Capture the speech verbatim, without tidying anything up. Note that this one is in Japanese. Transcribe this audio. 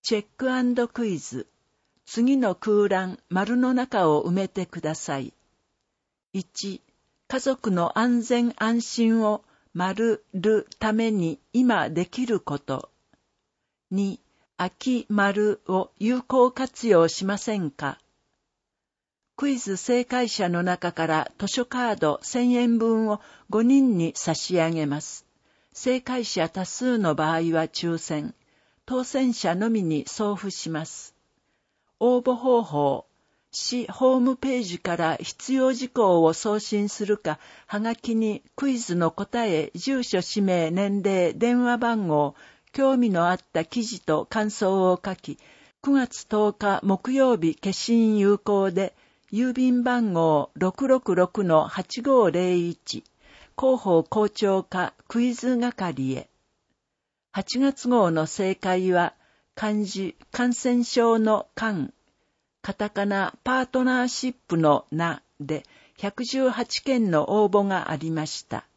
チェック&クイズ。次の空欄、丸の中を埋めてください。いち、家族の安全安心を丸るために今できること。に、空き丸を有効活用しませんか。クイズ正解者の中から図書カードせんえん分をごにんに差し上げます。正解者多数の場合は抽選、当選者のみに送付します。応募方法、市ホームページから必要事項を送信するか、はがきにクイズの答え、住所、氏名、年齢、電話番号、興味のあった記事と感想を書き、くがつとおか木曜日消印有効で、郵便番号 ろくろくろくのはちごぜろいち、広報校長課クイズ係へ。はちがつ号の正解は、漢字、感染症の感、カタカナパートナーシップのなでひゃくじゅうはちけんの応募がありました。